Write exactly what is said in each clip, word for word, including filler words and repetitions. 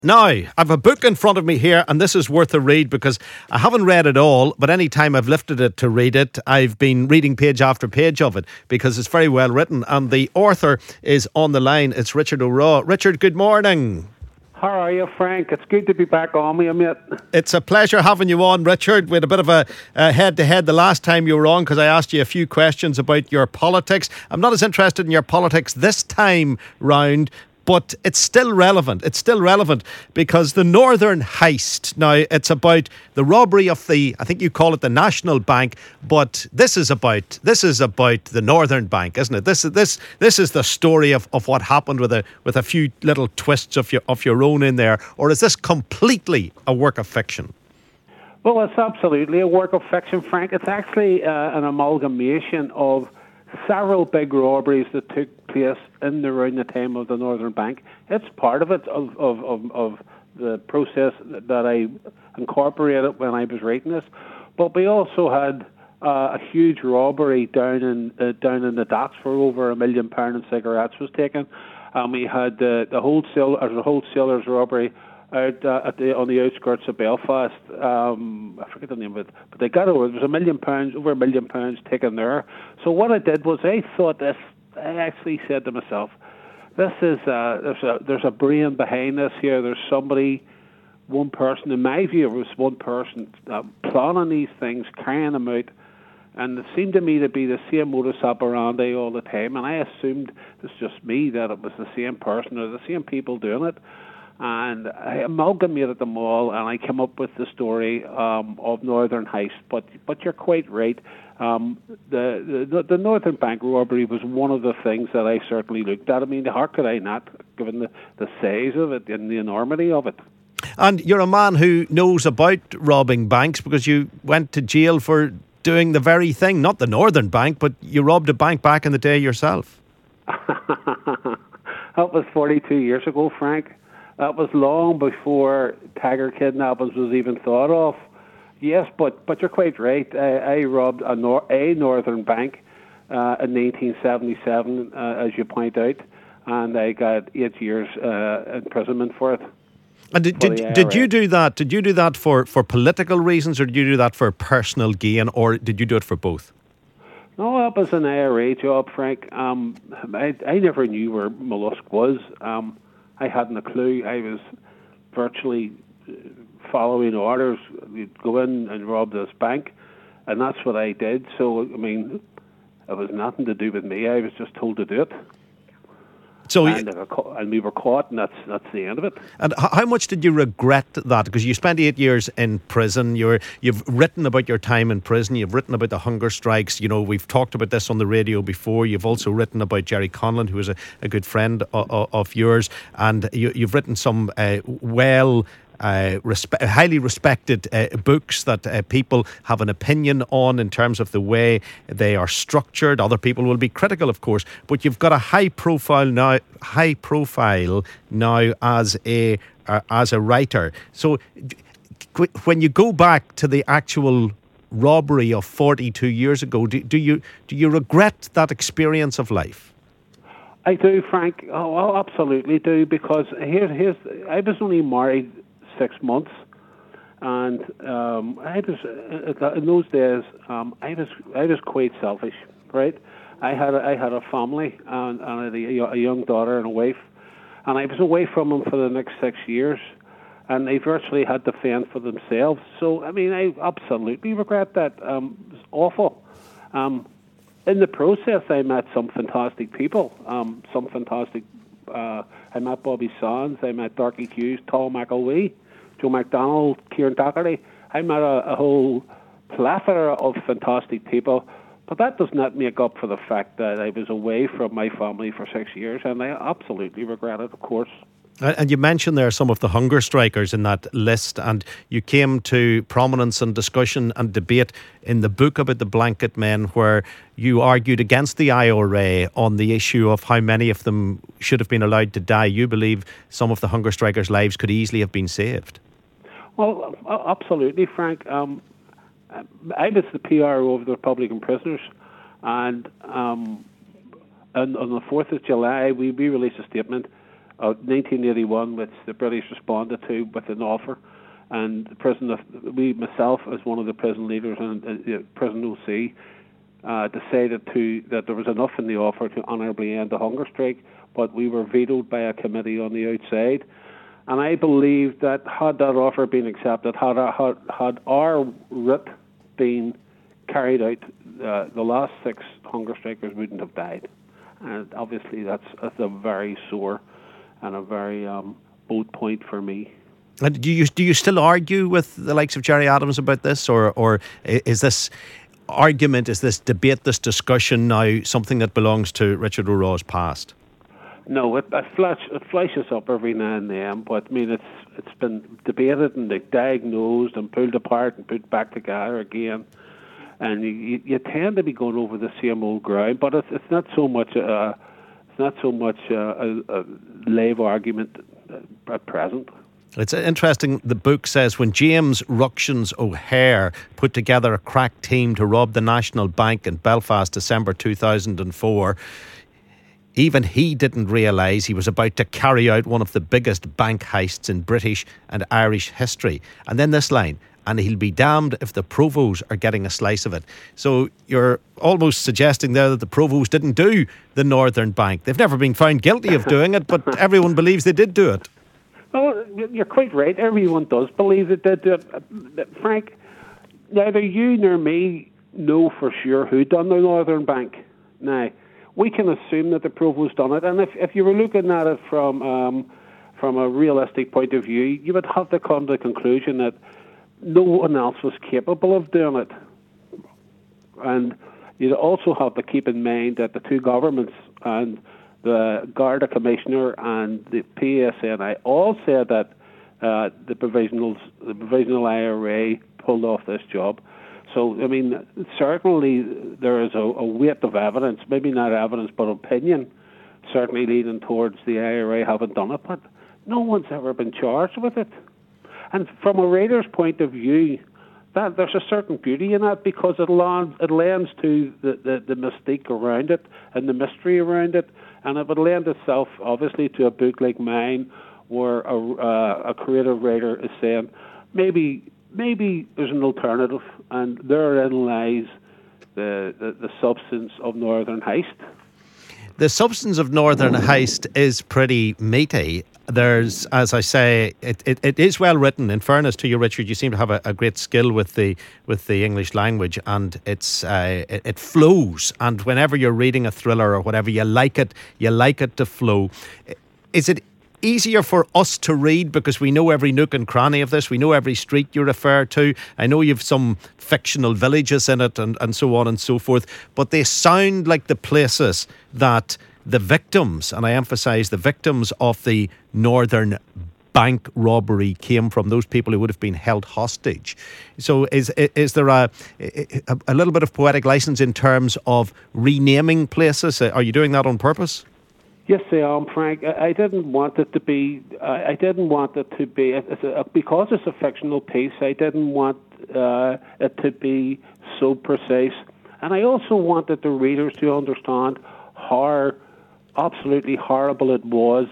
Now, I've a book in front of me here, and this is worth a read because I haven't read it all, but any time I've lifted it to read it, I've been reading page after page of it because it's very well written. And the author is on the line. It's Richard O'Raw. Richard, good morning. How are you, Frank? It's good to be back on with you, mate. It's a pleasure having you on, Richard. We had a bit of a uh, head-to-head the last time you were on because I asked you a few questions about your politics. I'm not as interested in your politics this time round, but it's still relevant. It's still relevant because the Northern Heist, now it's about the robbery of the, I think you call it the National Bank, but this is about this is about the Northern Bank, isn't it? This is this this is the story of, of what happened with a with a few little twists of your of your own in there, or is this completely a work of fiction? Well, it's absolutely a work of fiction, Frank. It's actually uh, an amalgamation of several big robberies that took place in and around the time of the Northern Bank. It's part of it, of, of, of, of the process that I incorporated when I was writing this. But we also had uh, a huge robbery down in uh, down in the docks for over a million pound in cigarettes was taken. And we had the, the wholesale, or the wholesalers robbery out uh, at the, on the outskirts of Belfast. Um, I forget the name of it, but they got over. There was a million pounds, over a million pounds taken there. So what I did was I thought this. I actually said to myself, "This is uh, there's a there's a brain behind this here. There's somebody, one person. In my view, it was one person uh, planning these things, carrying them out." And it seemed to me to be the same modus operandi all the time. And I assumed, it's just me, that it was the same person or the same people doing it. And I amalgamated them all, and I came up with the story um, of Northern Heist. But but you're quite right. Um, the, the the Northern Bank robbery was one of the things that I certainly looked at. I mean, how could I not, given the, the size of it and the enormity of it? And you're a man who knows about robbing banks because you went to jail for doing the very thing. Not the Northern Bank, but you robbed a bank back in the day yourself. That was forty-two years ago, Frank. That was long before tiger kidnappings was even thought of. Yes, but, but you're quite right. I, I robbed a, nor- a Northern Bank uh, in nineteen seventy-seven, uh, as you point out, and I got eight years uh, imprisonment for it. And did did, did you do that? Did you do that for, for political reasons, or did you do that for personal gain, or did you do it for both? No, that was an I R A job, Frank. Um, I, I never knew where Mollusk was. Um, I hadn't a clue. I was virtually following orders. We'd go in and rob this bank, and that's what I did. So, I mean, it was nothing to do with me. I was just told to do it. So, and, uh, and we were caught, and that's that's the end of it. And how much did you regret that? Because you spent eight years in prison. You're, you've written about your time in prison. You've written about the hunger strikes. You know, we've talked about this on the radio before. You've also written about Jerry Conlon, who is a, a good friend of, of yours. And you, you've written some uh, well... Uh, respe- highly respected uh, books that uh, people have an opinion on in terms of the way they are structured. Other people will be critical, of course, but you've got a high profile now. High profile now as a uh, as a writer. So, d- when you go back to the actual robbery of forty-two years ago, do, do you do you regret that experience of life? I do, Frank. Oh, I absolutely do, because here's here's I was only married six months, and um, I was in those days. Um, I was I was quite selfish, right? I had a, I had a family and, and I had a, a young daughter and a wife, and I was away from them for the next six years, and they virtually had to fend for themselves. So I mean, I absolutely regret that. Um, it was awful. Um, in the process, I met some fantastic people. Um, some fantastic. Uh, I met Bobby Sands. I met Darky Hughes, Tom McElwee, Joe McDonald, Kieran Doherty. I met a, a whole plethora of fantastic people, but that does not make up for the fact that I was away from my family for six years, and I absolutely regret it, of course. And you mentioned there some of the hunger strikers in that list, and you came to prominence and discussion and debate in the book about the Blanket Men, where you argued against the I R A on the issue of how many of them should have been allowed to die. You believe some of the hunger strikers' lives could easily have been saved. Well, absolutely, Frank. Um, I was the P R O of the Republican prisoners, and um, on, on the fourth of July, we, we released a statement uh, nineteen eighty-one, which the British responded to with an offer. And the prison, of, we, myself, as one of the prison leaders and uh, Prison O C, uh, decided to that there was enough in the offer to honourably end the hunger strike, but we were vetoed by a committee on the outside. And I believe that had that offer been accepted, had our, had, had our route been carried out, uh, the last six hunger strikers wouldn't have died. And obviously that's, that's a very sore and a very um, bold point for me. And do you do you still argue with the likes of Gerry Adams about this, or or is this argument, is this debate, this discussion now something that belongs to Richard O'Raw's past? No, it, it, flash, it flashes up every now and then, but I mean it's it's been debated and diagnosed and pulled apart and put back together again, and you, you tend to be going over the same old ground. But it's it's not so much a it's not so much a, a, a live argument at present. It's interesting, the book says when James Ructions O'Hare put together a crack team to rob the National Bank in Belfast, December two thousand four, even he didn't realise he was about to carry out one of the biggest bank heists in British and Irish history. And then this line, and he'll be damned if the Provos are getting a slice of it. So you're almost suggesting there that the Provos didn't do the Northern Bank. They've never been found guilty of doing it, but everyone believes they did do it. Well, you're quite right. Everyone does believe that they did it. Frank, neither you nor me know for sure who done the Northern Bank. Now, we can assume that the Provost done it, and if, if you were looking at it from um, from a realistic point of view, you would have to come to the conclusion that no one else was capable of doing it. And you'd also have to keep in mind that the two governments and the Garda Commissioner and the P S N I all said that uh, the provisionals, the provisional I R A pulled off this job. So, I mean, certainly there is a, a weight of evidence, maybe not evidence, but opinion, certainly leading towards the I R A having done it, but no one's ever been charged with it. And from a reader's point of view, that there's a certain beauty in that because it lends, it lends to the, the, the mystique around it and the mystery around it. And it would lend itself, obviously, to a book like mine where a, uh, a creative writer is saying, maybe maybe there's an alternative, and therein lies the, the, the substance of Northern Heist. The substance of Northern Heist is pretty meaty. There's, as I say, it, it, it is well written. In fairness to you, Richard, you seem to have a, a great skill with the with the English language, and it's uh, it, it flows. And whenever you're reading a thriller or whatever, you like it. You like it to flow. Is it easier for us to read because we know every nook and cranny of this? We know every street you refer to. I know you've some fictional villages in it, and, and so on and so forth. But they sound like the places that the victims, and I emphasise the victims of the Northern Bank robbery came from, those people who would have been held hostage. So is is there a, a, a little bit of poetic license in terms of renaming places? Are you doing that on purpose? Yes, I am, Frank. I, I didn't want it to be, I, I didn't want it to be, it's a, because it's a fictional piece, I didn't want uh, it to be so precise. And I also wanted the readers to understand how absolutely horrible it was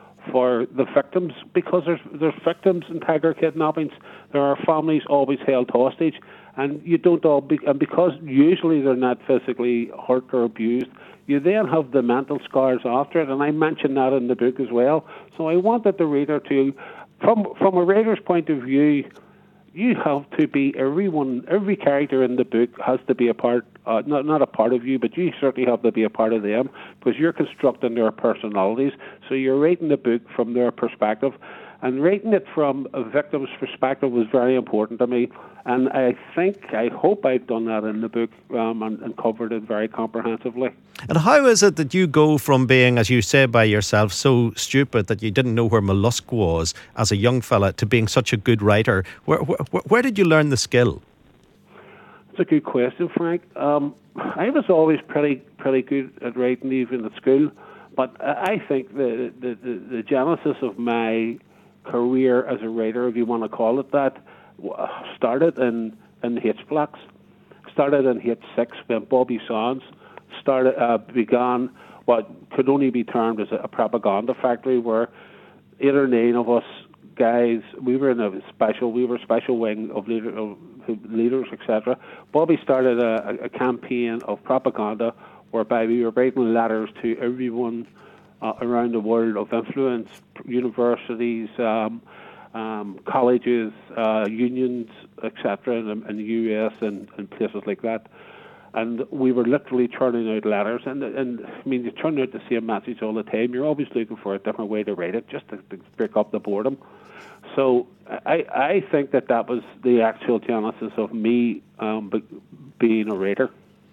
for the victims, because there's there's victims in tiger kidnappings. There are families always held hostage, and you don't all be, and because usually they're not physically hurt or abused, you then have the mental scars after it, and I mentioned that in the book as well. So I wanted the reader to, from from a reader's point of view, you have to be everyone, every character in the book has to be a part, uh, not not a part of you, but you certainly have to be a part of them because you're constructing their personalities. So you're writing the book from their perspective, and writing it from a victim's perspective was very important to me. And I think, I hope I've done that in the book um, and, and covered it very comprehensively. And how is it that you go from being, as you say by yourself, so stupid that you didn't know where mollusk was as a young fella to being such a good writer? Where, where, where did you learn the skill? That's a good question, Frank. Um, I was always pretty pretty good at writing, even at school. But I think the, the, the, the genesis of my career as a writer, if you want to call it that, started in, in H-Blocks, started in H six when Bobby Sands started, uh, began what could only be termed as a propaganda factory, where eight or nine of us guys, we were in a special, we were a special wing of, leader, of leaders, et cetera. Bobby started a, a campaign of propaganda whereby we were writing letters to everyone uh, around the world of influence, universities, um, um, colleges, uh, unions, et cetera, in, in the U S and, and places like that. And we were literally churning out letters, and and I mean, you churn out the same message all the time. You're always looking for a different way to write it, just to, to break up the boredom. So I I think that that was the actual genesis of me um, be, being a writer.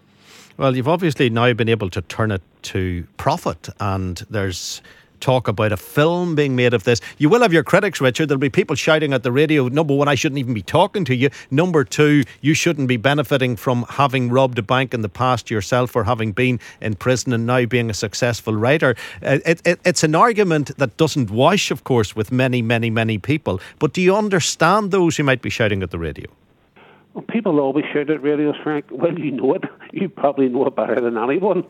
Well, you've obviously now been able to turn it to profit, and there's talk about a film being made of this. You will have your critics, Richard. There'll be people shouting at the radio, number one, I shouldn't even be talking to you. Number two, you shouldn't be benefiting from having robbed a bank in the past yourself, or having been in prison and now being a successful writer. Uh, it, it, it's an argument that doesn't wash, of course, with many, many, many people. But do you understand those who might be shouting at the radio? Well, people always shout at radios, Frank. Well, you know it. You probably know it better than anyone.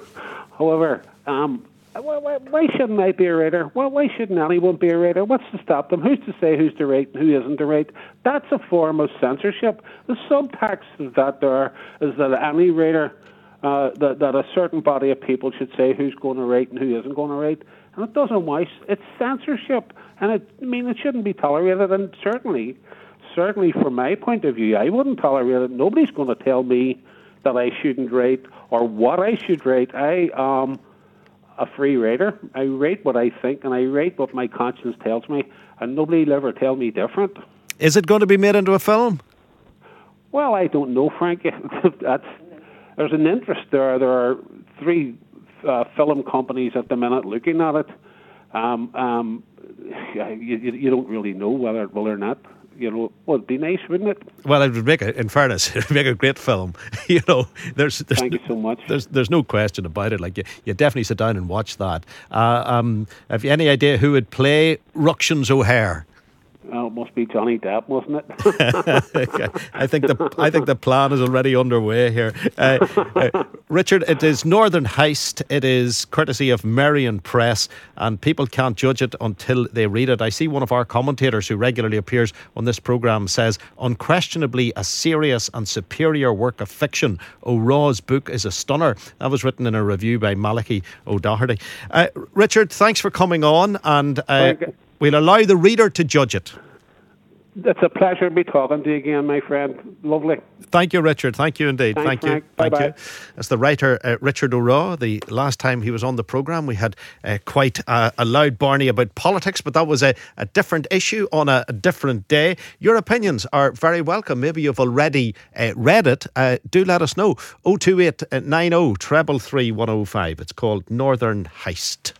However, um, Why, why shouldn't I be a writer? Why, why shouldn't anyone be a writer? What's to stop them? Who's to say who's the right and who isn't the right? That's a form of censorship. The subtext of that there is that any writer, uh, that, that a certain body of people should say who's going to write and who isn't going to write. And it doesn't wash. It's censorship. And it, I mean, it shouldn't be tolerated. And certainly, certainly from my point of view, I wouldn't tolerate it. Nobody's going to tell me that I shouldn't write or what I should write. I um. a free writer. I write what I think, and I write what my conscience tells me, and nobody will ever tell me different. Is it going to be made into a film? Well, I don't know, Frank. That's, there's an interest there. There are three uh, film companies at the minute looking at it. Um, um, you, you don't really know whether it will or not. You know, well, it'd be nice, wouldn't it? Well, it would make a, in fairness, it would make a great film. You know, there's, there's thank you so much. There's there's no question about it. Like you, you definitely sit down and watch that. Uh, um, have you any idea who would play Ructions O'Hare? Oh, it must be Johnny Depp, mustn't it? I think the I think the plan is already underway here. Uh, uh, Richard, it is Northern Heist. It is courtesy of Merrion Press, and people can't judge it until they read it. I see one of our commentators who regularly appears on this programme says, unquestionably a serious and superior work of fiction. O'Raw's book is a stunner. That was written in a review by Malachy O'Doherty. Uh, Richard, thanks for coming on, and uh, we'll allow the reader to judge it. It's a pleasure to be talking to you again, my friend. Lovely. Thank you, Richard. Thank you indeed. Thanks, Thank Frank. you. Bye-bye. Thank you. That's the writer, uh, Richard O'Raw. The last time he was on the programme, we had uh, quite uh, a loud barney about politics, but that was a, a different issue on a, a different day. Your opinions are very welcome. Maybe you've already uh, read it. Uh, do let us know. oh two eight nine oh, three three three, one oh five. It's called Northern Heist.